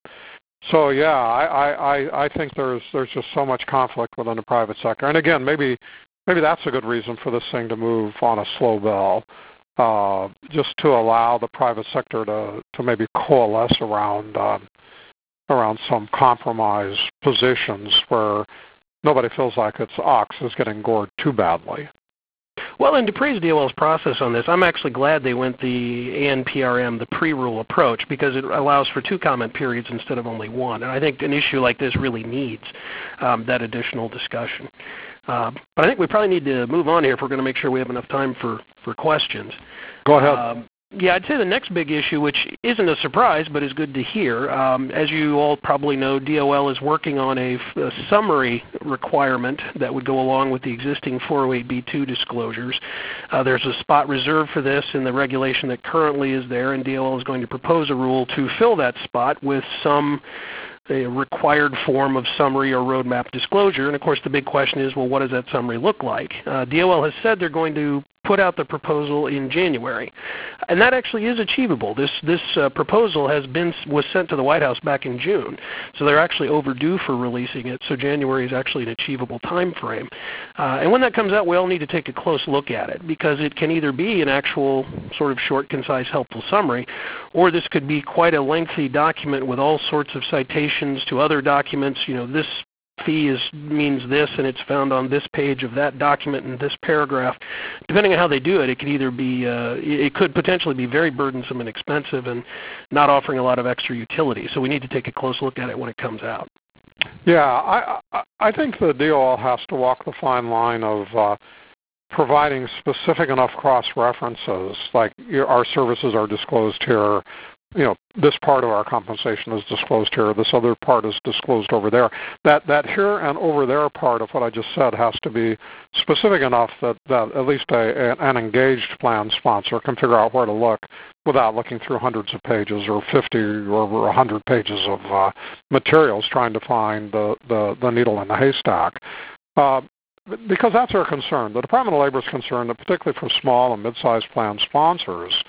So yeah, I, I, I think there's there's just so much conflict within the private sector, and again, maybe maybe that's a good reason for this thing to move on a slow bill, uh, just to allow the private sector to, to maybe coalesce around um, around some compromise positions where nobody feels like its ox is getting gored too badly. Well, and to praise D O L's process on this, I'm actually glad they went the A N P R M, the pre-rule approach, because it allows for two comment periods instead of only one. And I think an issue like this really needs um, that additional discussion. Uh, but I think we probably need to move on here if we're going to make sure we have enough time for, for questions. Go ahead. Um, Yeah, I'd say the next big issue, which isn't a surprise but is good to hear, um, as you all probably know, D O L is working on a, a summary requirement that would go along with the existing four oh eight B two disclosures. Uh, there's a spot reserved for this in the regulation that currently is there, and D O L is going to propose a rule to fill that spot with some a required form of summary or roadmap disclosure. And of course the big question is, well, what does that summary look like? Uh, D O L has said they're going to put out the proposal in January, and that actually is achievable. This this uh, proposal has been was sent to the White House back in June, so they're actually overdue for releasing it. So January is actually an achievable time frame. Uh, and when that comes out, we all need to take a close look at it, because it can either be an actual sort of short, concise, helpful summary, or this could be quite a lengthy document with all sorts of citations to other documents. You know, this fee is means this, and it's found on this page of that document in this paragraph. Depending on how they do it, it could either be, uh, it could potentially be very burdensome and expensive and not offering a lot of extra utility. So we need to take a close look at it when it comes out. Yeah, I, I, I think the D O L has to walk the fine line of uh, providing specific enough cross-references, like your, our services are disclosed here, you know, this part of our compensation is disclosed here, this other part is disclosed over there. That that here and over there part of what I just said has to be specific enough that, that at least a, an engaged plan sponsor can figure out where to look without looking through hundreds of pages or fifty or over one hundred pages of uh, materials trying to find the, the, the needle in the haystack. Uh, because that's our concern. The Department of Labor is concerned that particularly for small and mid-sized plan sponsors,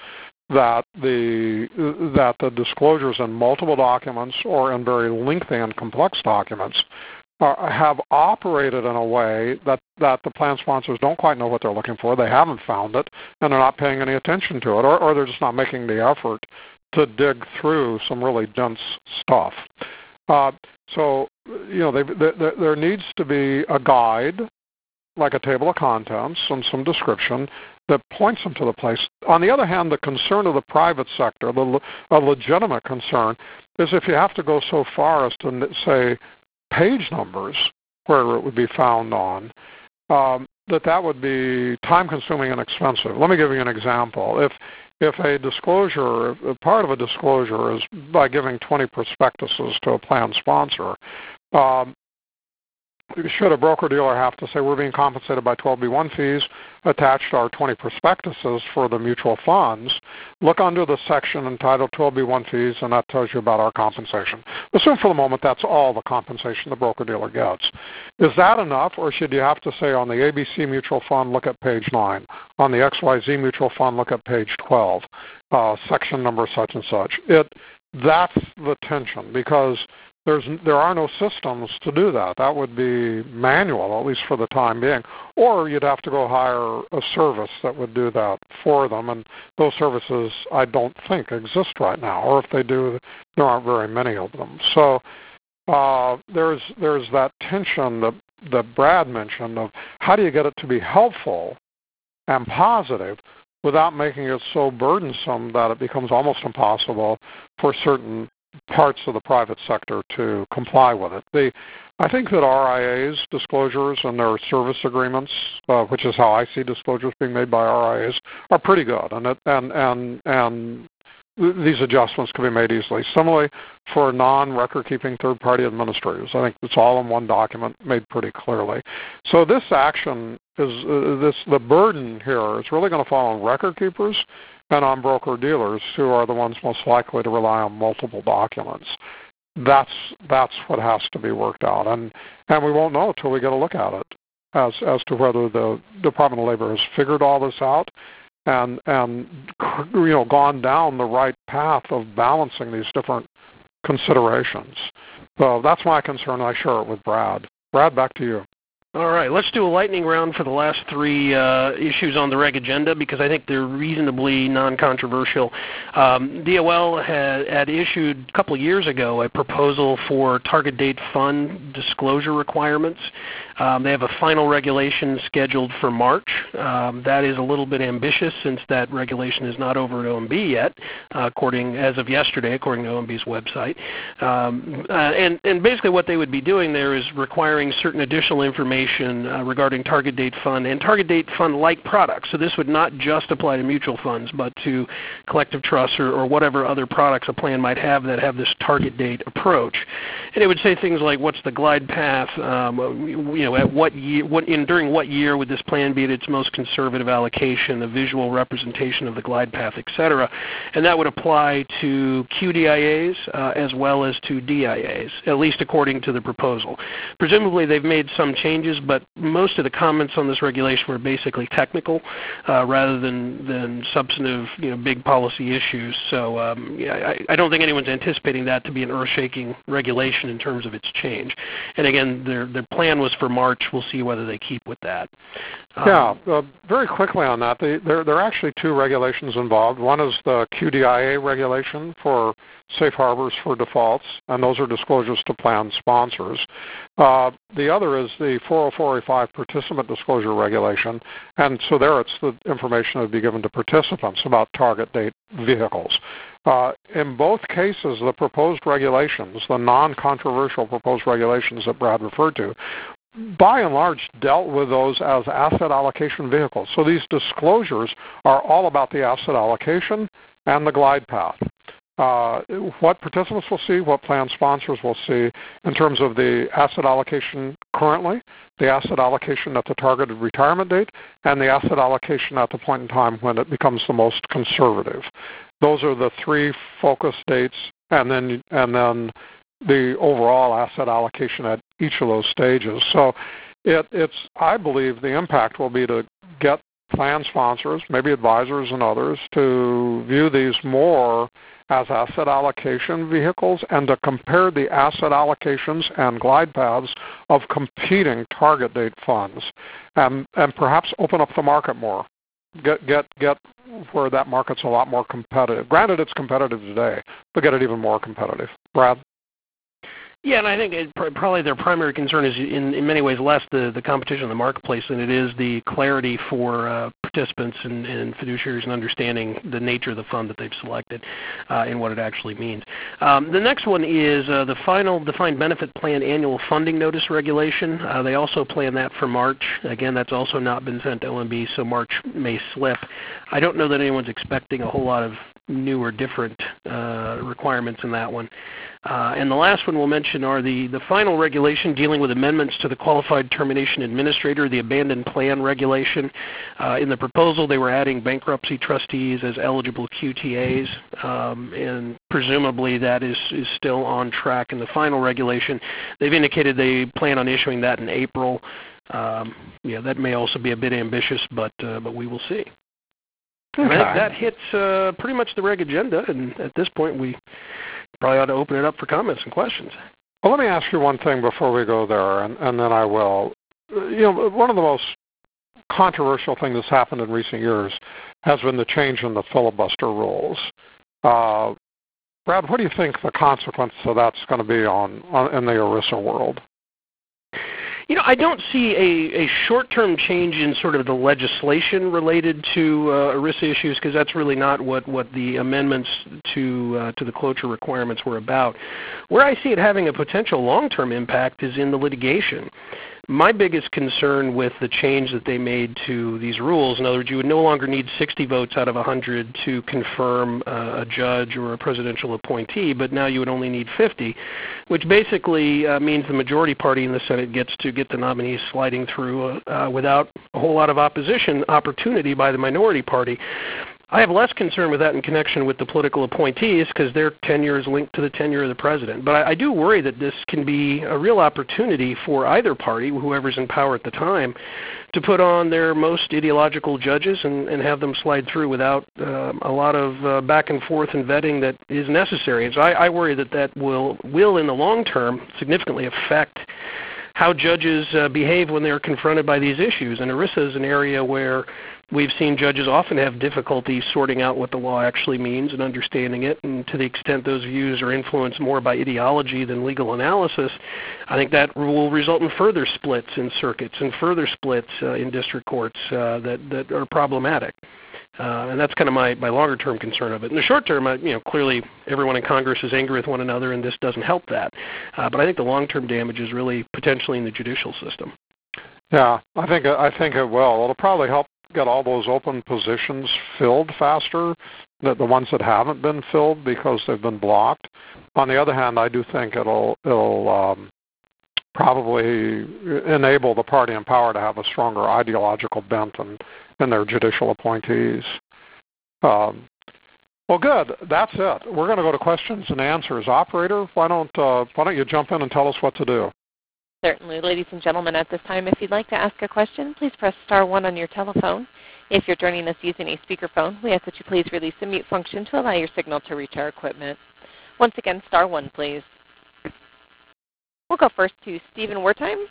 that the that the disclosures in multiple documents or in very lengthy and complex documents uh, have operated in a way that, that the plan sponsors don't quite know what they're looking for. They haven't found it, and they're not paying any attention to it, or, or they're just not making the effort to dig through some really dense stuff. Uh, so, you know, they, they, there needs to be a guide, like a table of contents and some description that points them to the place. On the other hand, the concern of the private sector, the, a legitimate concern, is if you have to go so far as to say page numbers where it would be found on, um, that that would be time-consuming and expensive. Let me give you an example. If if a disclosure, if part of a disclosure is by giving twenty prospectuses to a plan sponsor, um, should a broker-dealer have to say we're being compensated by twelve B one fees attached to our twenty prospectuses for the mutual funds, look under the section entitled twelve B one fees, and that tells you about our compensation. Assume for the moment that's all the compensation the broker-dealer gets. Is that enough, or should you have to say on the A B C mutual fund, look at page nine, on the X Y Z mutual fund, look at page twelve, uh, section number such and such? It, that's the tension, because There's, there are no systems to do that. That would be manual, at least for the time being. Or you'd have to go hire a service that would do that for them, and those services I don't think exist right now. Or if they do, there aren't very many of them. So uh, there's, there's that tension that, that Brad mentioned of how do you get it to be helpful and positive without making it so burdensome that it becomes almost impossible for certain parts of the private sector to comply with it. The, I think that R I As, disclosures, and their service agreements, uh, which is how I see disclosures being made by R I As, are pretty good, and it, and and and these adjustments can be made easily. Similarly, for non-record-keeping third-party administrators, I think it's all in one document, made pretty clearly. So this action is uh, this the burden here is really going to fall on record keepers and on broker-dealers, who are the ones most likely to rely on multiple documents. That's that's what has to be worked out, and and we won't know until we get a look at it as as to whether the Department of Labor has figured all this out and and you know gone down the right path of balancing these different considerations. So that's my concern. I share it with Brad. Brad, back to you. All right, let's do a lightning round for the last three uh, issues on the reg agenda, because I think they're reasonably non-controversial. Um, D O L had, had issued a couple of years ago a proposal for target date fund disclosure requirements. Um, they have a final regulation scheduled for March. Um, that is a little bit ambitious, since that regulation is not over at O M B yet, uh, according as of yesterday, according to O M B's website. Um, uh, and, and basically what they would be doing there is requiring certain additional information Uh, regarding target date fund and target date fund-like products. So this would not just apply to mutual funds, but to collective trusts or, or whatever other products a plan might have that have this target date approach. And it would say things like, what's the glide path? Um, you know, at what year? What in during what year would this plan be at its most conservative allocation? The visual representation of the glide path, et cetera. And that would apply to Q D I As uh, as well as to D I As, at least according to the proposal. Presumably, they've made some changes, but most of the comments on this regulation were basically technical uh, rather than, than substantive, you know, big policy issues. So um, yeah, I, I don't think anyone's anticipating that to be an earth-shaking regulation in terms of its change. And again, their, their plan was for March. We'll see whether they keep with that. Um, yeah, uh, very quickly on that, they, there, there are actually two regulations involved. One is the Q D I A regulation for safe harbors for defaults, and those are disclosures to plan sponsors. Uh, the other is the four oh four A five participant disclosure regulation, and so there it's the information that would be given to participants about target date vehicles. Uh, in both cases, the proposed regulations, the non-controversial proposed regulations that Brad referred to, by and large dealt with those as asset allocation vehicles. So these disclosures are all about the asset allocation and the glide path. Uh, what participants will see, what plan sponsors will see in terms of the asset allocation currently, the asset allocation at the targeted retirement date, and the asset allocation at the point in time when it becomes the most conservative. Those are the three focus dates, and then and then the overall asset allocation at each of those stages. So it, it's, I believe the impact will be to get plan sponsors, maybe advisors and others, to view these more as asset allocation vehicles and to compare the asset allocations and glide paths of competing target date funds, and, and perhaps open up the market more. Get, get, get where that market's a lot more competitive. Granted, it's competitive today, but get it even more competitive. Brad? Yeah, and I think it, probably their primary concern is in, in many ways less the, the competition in the marketplace than it is the clarity for uh, participants and, and fiduciaries in understanding the nature of the fund that they've selected uh, and what it actually means. Um, the next one is uh, the final defined benefit plan annual funding notice regulation. Uh, they also plan that for March. Again, that's also not been sent to O M B, so March may slip. I don't know that anyone's expecting a whole lot of new or different uh, requirements in that one. Uh, and the last one we'll mention are the, the final regulation dealing with amendments to the Qualified Termination Administrator, the abandoned plan regulation. Uh, in the proposal, they were adding bankruptcy trustees as eligible Q T As, um, and presumably that is, is still on track in the final regulation. They've indicated they plan on issuing that in April. Um, yeah, that may also be a bit ambitious, but, uh, but we will see. Okay. And that, that hits uh, pretty much the reg agenda, and at this point we probably ought to open it up for comments and questions. Well, let me ask you one thing before we go there, and, and then I will. You know, one of the most controversial things that's happened in recent years has been the change in the filibuster rules. Uh, Brad, what do you think the consequence of that's going to be on, on in the ERISA world? You know, I don't see a, a short-term change in sort of the legislation related to uh, ERISA issues, because that's really not what, what the amendments to uh, to the cloture requirements were about. Where I see it having a potential long-term impact is in the litigation. My biggest concern with the change that they made to these rules, in other words, you would no longer need sixty votes out of one hundred to confirm uh, a judge or a presidential appointee, but now you would only need fifty, which basically uh, means the majority party in the Senate gets to get the nominees sliding through uh, uh, without a whole lot of opposition opportunity by the minority party. I have less concern with that in connection with the political appointees because their tenure is linked to the tenure of the president. But I, I do worry that this can be a real opportunity for either party, whoever's in power at the time, to put on their most ideological judges and, and have them slide through without um, a lot of uh, back and forth and vetting that is necessary. And so I, I worry that that will, will, in the long term, significantly affect how judges uh, behave when they're confronted by these issues. And ERISA is an area where we've seen judges often have difficulty sorting out what the law actually means and understanding it, and to the extent those views are influenced more by ideology than legal analysis, I think that will result in further splits in circuits and further splits uh, in district courts uh, that, that are problematic. Uh, and that's kind of my, my longer-term concern of it. In the short term, uh, you know, clearly everyone in Congress is angry with one another, and this doesn't help that. Uh, but I think the long-term damage is really potentially in the judicial system. Yeah, I think I think it will. It'll probably help get all those open positions filled faster, the, the ones that haven't been filled because they've been blocked. On the other hand, I do think it'll it'll um, probably enable the party in power to have a stronger ideological bent in, in their judicial appointees. Um, well, good. That's it. We're going to go to questions and answers. Operator, why don't uh, why don't you jump in and tell us what to do? Certainly. Ladies and gentlemen, at this time, if you'd like to ask a question, please press star one on your telephone. If you're joining us using a speakerphone, we ask that you please release the mute function to allow your signal to reach our equipment. Once again, star one, please. We'll go first to Stephen Wertheim.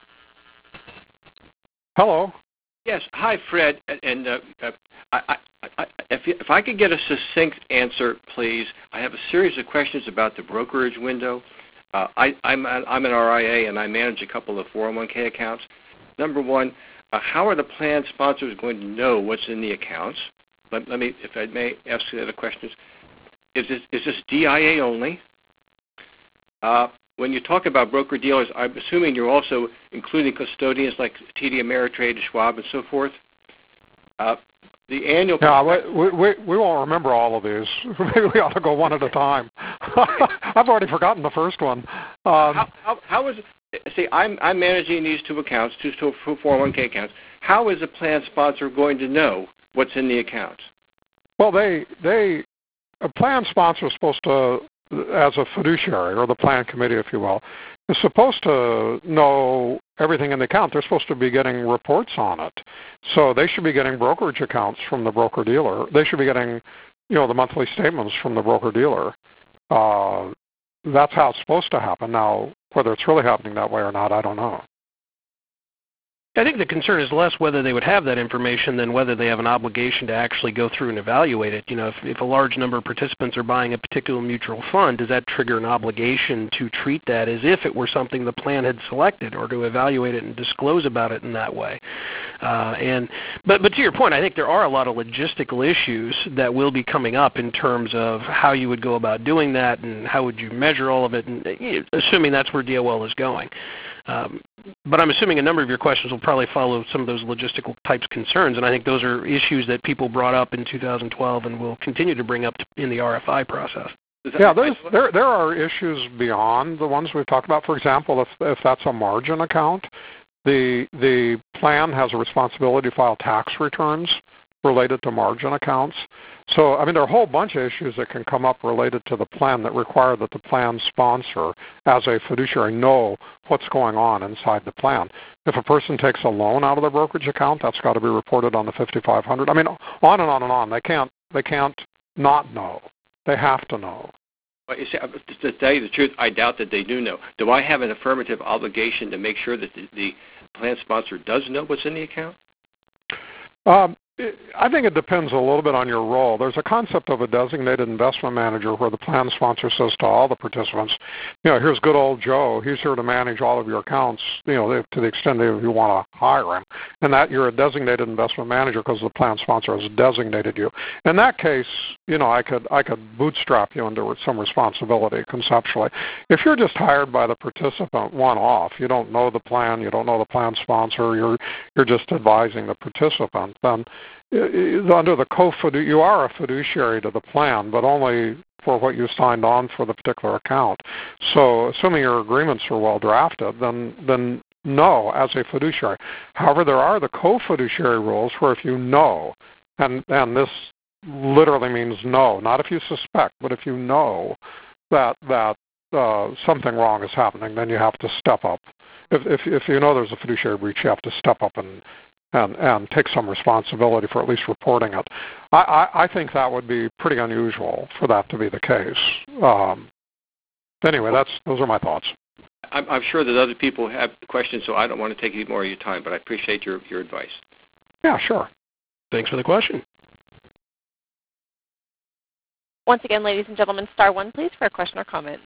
Hello. Yes. Hi, Fred. And uh, I, I, I, if, you, if I could get a succinct answer, please. I have a series of questions about the brokerage window. Uh, I, I'm, I'm an R I A, and I manage a couple of four oh one K accounts. Number one, uh, how are the plan sponsors going to know what's in the accounts? Let, let me, if I may ask the other questions. Is this, is this D I A only? Uh, when you talk about broker-dealers, I'm assuming you're also including custodians like T D Ameritrade, Schwab, and so forth. Uh, the annual... Yeah, we, we, we won't remember all of these. We ought to go one at a time. I've already forgotten the first one. Um, how, how, how is... See, I'm, I'm managing these two accounts, two four oh one K accounts. How is a plan sponsor going to know what's in the accounts? Well, they... they a plan sponsor is supposed to, as a fiduciary, or the plan committee, if you will, is supposed to know everything in the account. They're supposed to be getting reports on it. So they should be getting brokerage accounts from the broker-dealer. They should be getting, you know, the monthly statements from the broker-dealer. Uh, that's how it's supposed to happen. Now, whether it's really happening that way or not, I don't know. I think the concern is less whether they would have that information than whether they have an obligation to actually go through and evaluate it. You know, if, if a large number of participants are buying a particular mutual fund, does that trigger an obligation to treat that as if it were something the plan had selected, or to evaluate it and disclose about it in that way? Uh, and but but to your point, I think there are a lot of logistical issues that will be coming up in terms of how you would go about doing that and how would you measure all of it, and assuming that's where D O L is going. Um, but I'm assuming a number of your questions will probably follow some of those logistical types concerns, and I think those are issues that people brought up in two thousand twelve and will continue to bring up in the R F I process. Yeah, there there are issues beyond the ones we've talked about. For example, if if that's a margin account, the the plan has a responsibility to file tax returns related to margin accounts. So, I mean, there are a whole bunch of issues that can come up related to the plan that require that the plan sponsor, as a fiduciary, know what's going on inside the plan. If a person takes a loan out of their brokerage account, that's got to be reported on the fifty-five hundred. I mean, on and on and on. They can't, they can't not know. They have to know. Well, you see, to tell you the truth, I doubt that they do know. Do I have an affirmative obligation to make sure that the, the plan sponsor does know what's in the account? Um, I think it depends a little bit on your role. There's a concept of a designated investment manager where the plan sponsor says to all the participants, you know, here's good old Joe. He's here to manage all of your accounts, you know, to the extent that you want to hire him. And that you're a designated investment manager because the plan sponsor has designated you. In that case, you know, I could I could bootstrap you into some responsibility conceptually. If you're just hired by the participant one-off, you don't know the plan, you don't know the plan sponsor, you're you're just advising the participant, then under the co-fidu- you are a fiduciary to the plan, but only for what you signed on for the particular account. So assuming your agreements are well drafted, then then no, as a fiduciary. However, there are the co-fiduciary rules where if you know, and, and this literally means no, not if you suspect, but if you know that that uh, something wrong is happening, then you have to step up. If, if, if you know there's a fiduciary breach, you have to step up and And, and take some responsibility for at least reporting it. I, I, I think that would be pretty unusual for that to be the case. Um, anyway, that's those are my thoughts. I'm, I'm sure that other people have questions, so I don't want to take any more of your time, but I appreciate your, your advice. Yeah, sure. Thanks for the question. Once again, ladies and gentlemen, star one, please, for a question or comment.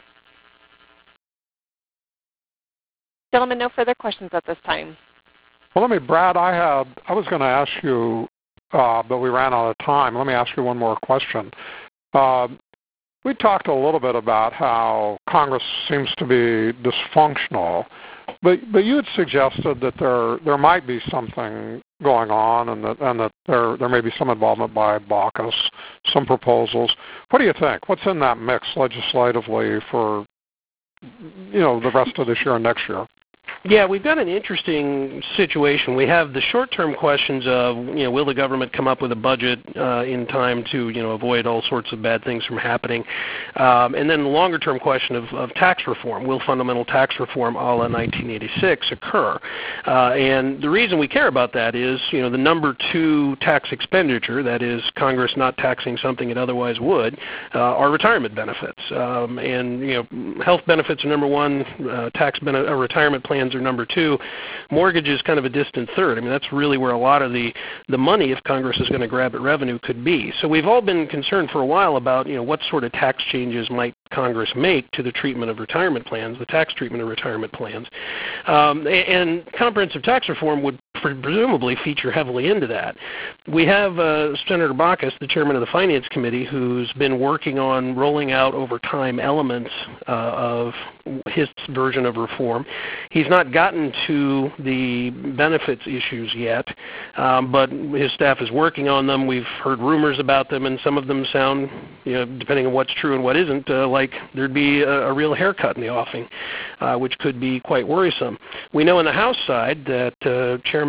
Gentlemen, no further questions at this time. Well, let me, Brad, I had, I was going to ask you, uh, but we ran out of time. Let me ask you one more question. Uh, we talked a little bit about how Congress seems to be dysfunctional, but but you had suggested that there there might be something going on, and that and that there there may be some involvement by Baucus, some proposals. What do you think? What's in that mix legislatively for, you know, the rest of this year and next year? Yeah, we've got an interesting situation. We have the short-term questions of, you know, will the government come up with a budget uh, in time to, you know, avoid all sorts of bad things from happening? Um, and then the longer-term question of, of tax reform. Will fundamental tax reform a la nineteen eighty-six occur? Uh, and the reason we care about that is, you know, the number two tax expenditure, that is Congress not taxing something it otherwise would, uh, are retirement benefits. Um, and, you know, health benefits are number one, uh, tax ben- uh, retirement plans are number two. Mortgage is kind of a distant third. I mean, that's really where a lot of the, the money, if Congress is going to grab at revenue, could be. So we've all been concerned for a while about, you know, what sort of tax changes might Congress make to the treatment of retirement plans, the tax treatment of retirement plans. Um, and comprehensive tax reform would presumably feature heavily into that. We have uh, Senator Baucus, the chairman of the Finance Committee, who's been working on rolling out over time elements uh, of his version of reform. He's not gotten to the benefits issues yet, um, but his staff is working on them. We've heard rumors about them, and some of them sound, you know, depending on what's true and what isn't, uh, like there'd be a, a real haircut in the offing, uh, which could be quite worrisome. We know on the House side that uh, Chairman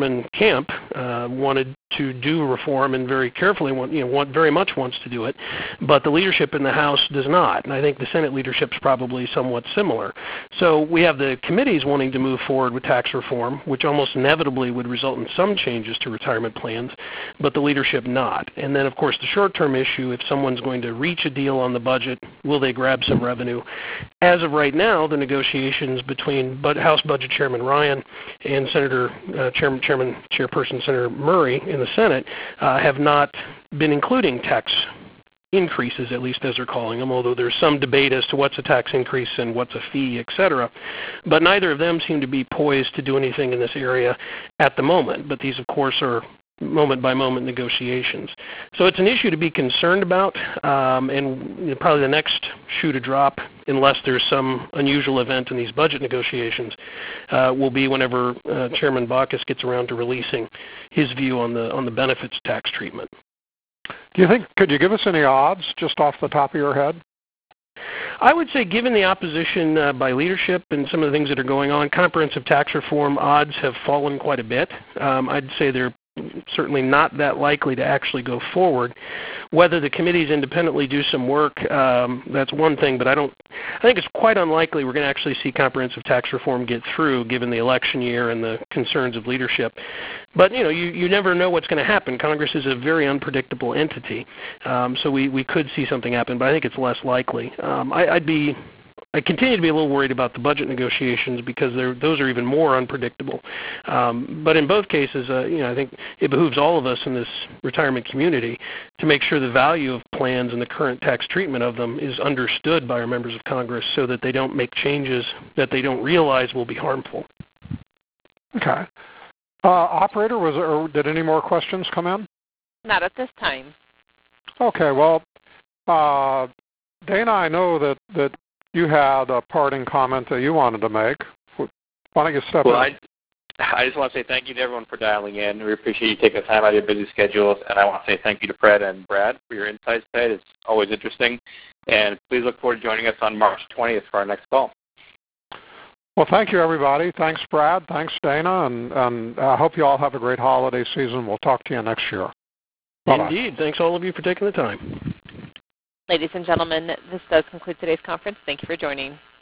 Chairman Camp uh, wanted to do reform and very carefully, want, you know, want, very much wants to do it, but the leadership in the House does not, and I think the Senate leadership is probably somewhat similar. So we have the committees wanting to move forward with tax reform, which almost inevitably would result in some changes to retirement plans, but the leadership not. And then, of course, the short-term issue, if someone's going to reach a deal on the budget, will they grab some revenue? As of right now, the negotiations between House Budget Chairman Ryan and Senator uh, Chairman, Chairman Chairperson Senator Murray in the Senate uh, have not been including tax increases, at least as they're calling them, although there's some debate as to what's a tax increase and what's a fee, et cetera. But neither of them seem to be poised to do anything in this area at the moment. But these, of course, are moment-by-moment negotiations. So it's an issue to be concerned about, um, and you know, probably the next shoe to drop, unless there's some unusual event in these budget negotiations, uh, will be whenever uh, Chairman Baucus gets around to releasing his view on the on the benefits tax treatment. Do you think, could you give us any odds just off the top of your head? I would say, given the opposition uh, by leadership and some of the things that are going on, comprehensive tax reform odds have fallen quite a bit. Um, I'd say they're certainly not that likely to actually go forward. Whether the committees independently do some work, um, that's one thing, but I don't. I think it's quite unlikely we're going to actually see comprehensive tax reform get through, given the election year and the concerns of leadership. But you know, you, you never know what's going to happen. Congress is a very unpredictable entity, um, so we, we could see something happen, but I think it's less likely. Um, I, I'd be. I continue to be a little worried about the budget negotiations because those are even more unpredictable. Um, but in both cases, uh, you know, I think it behooves all of us in this retirement community to make sure the value of plans and the current tax treatment of them is understood by our members of Congress so that they don't make changes that they don't realize will be harmful. Okay. Uh, operator, was there, or did any more questions come in? Not at this time. Okay. Well, uh, Dana, I know that, that you had a parting comment that you wanted to make. Why don't you step well, in? I, I just want to say thank you to everyone for dialing in. We appreciate you taking the time out of your busy schedules. And I want to say thank you to Fred and Brad for your insights today. It's always interesting. And please look forward to joining us on March twentieth for our next call. Well, thank you, everybody. Thanks, Brad. Thanks, Dana. And, and I hope you all have a great holiday season. We'll talk to you next year. Bye-bye. Indeed. Thanks, all of you, for taking the time. Ladies and gentlemen, this does conclude today's conference. Thank you for joining.